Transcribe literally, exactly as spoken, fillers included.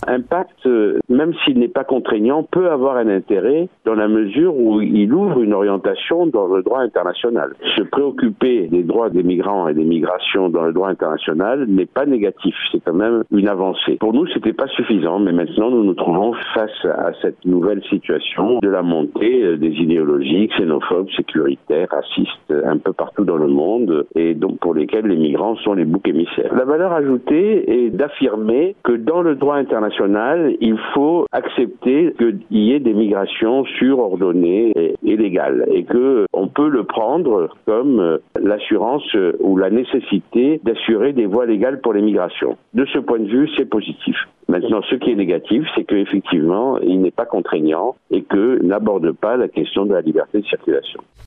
impact, même s'il n'est pas contraignant, peut avoir un intérêt dans la mesure où il ouvre une orientation dans le droit international. Se préoccuper des droits des migrants et des migrations dans le droit international n'est pas négatif, c'est quand même une avancée. Pour nous, c'était pas suffisant, mais maintenant nous nous trouvons face à cette nouvelle situation de la montée des idéologies xénophobes, sécuritaires, racistes, un peu partout dans le monde, et donc pour lesquelles les migrants sont les boucs émissaires. La valeur ajoutée est d'affirmer que dans le droit international, il faut accepter qu'il y ait des migrations surordonnées et, et légales, et que on peut le prendre comme l'assurance ou la nécessité d'assurer des voies légales pour les migrations. De ce point de vue, c'est positif. Maintenant, ce qui est négatif, c'est qu'effectivement, il n'est pas contraignant et que n'aborde pas la question de la liberté de circulation.